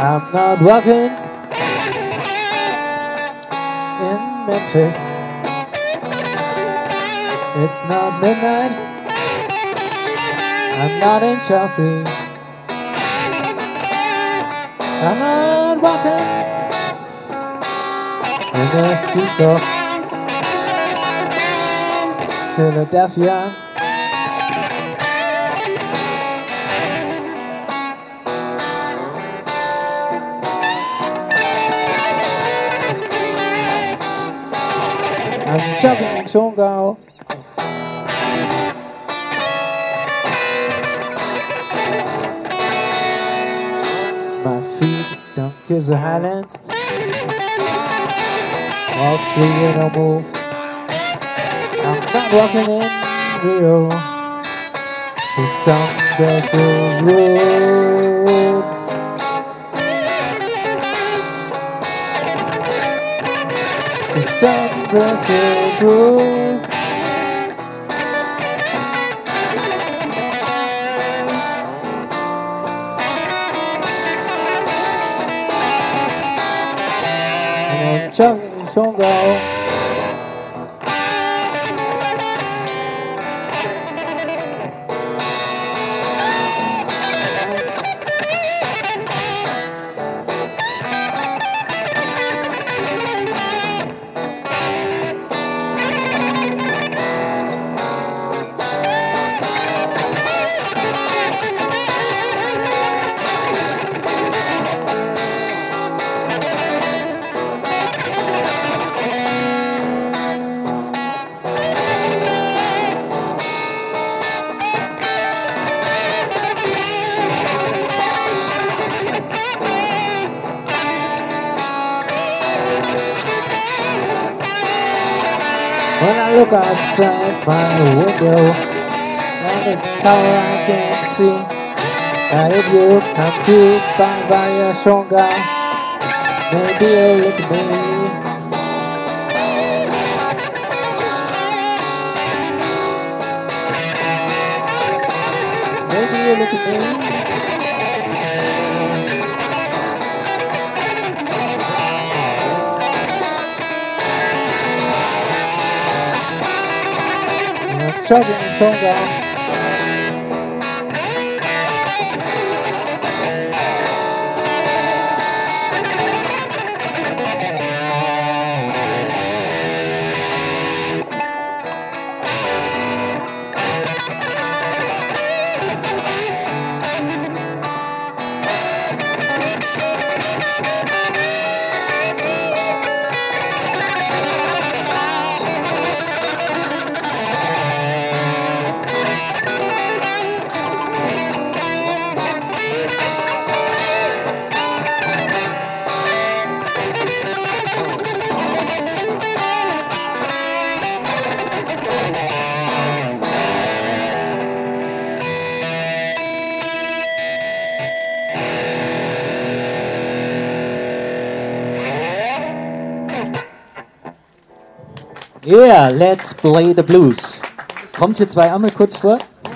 I'm not walking in Memphis. It's not midnight. I'm not in Chelsea. I'm not walking in the streets of Philadelphia. I'm jogging in Schongau. My feet don't kiss the highlands. All three in a move. I'm not walking in Rio. The sun bears the road. The sun bears the road. And I'm jogging in Schongau. When I look outside my window, and it's tower I can see. And if you come to Bavaria Schongau, maybe you'll look at me. Maybe you'll look at me. Jogging in Schongau. Yeah, let's play the blues. Kommt ihr zwei einmal kurz vor?